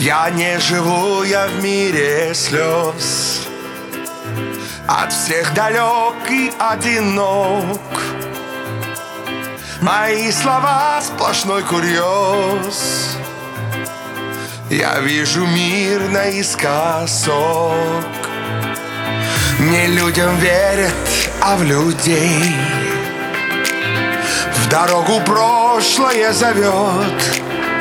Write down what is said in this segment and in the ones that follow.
Я не живу, я в мире слез, от всех далек и одинок. Мои слова сплошной курьез. Я вижу мир наискосок. Не людям верят, а в людей. В дорогу прошлое зовет.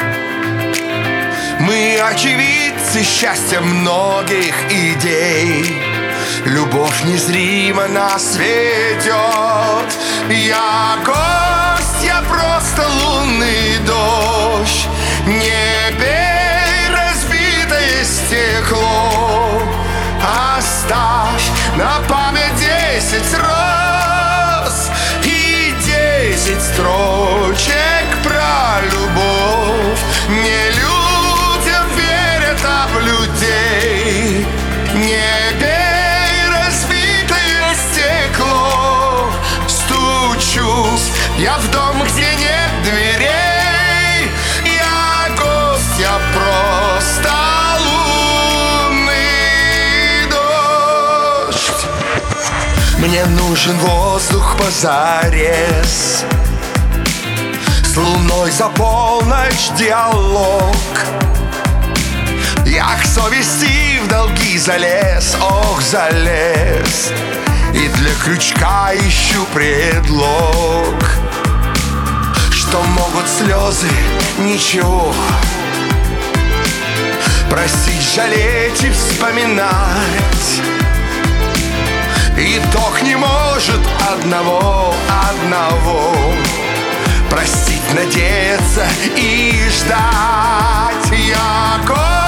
Мы очевидцы счастья многих идей. Любовь незримо нас ведет. Я гость, я просто лунный дождь. Не бей разбитое стекло. Оставь на память 10 роз и 10 строчек про любовь. Не людям верят, а в людей. Не бей разбитое стекло. Стучусь я в дом, где нет дверей. Я гость, я просто лунный дождь. Мне нужен воздух позарез, с луной за полночь диалог. Я к совести в долги залез, ох, залез. И для крючка ищу предлог. Что могут слезы, ничего. Просить, жалеть и вспоминать. Итог не может одного. Простить, надеяться и ждать. Я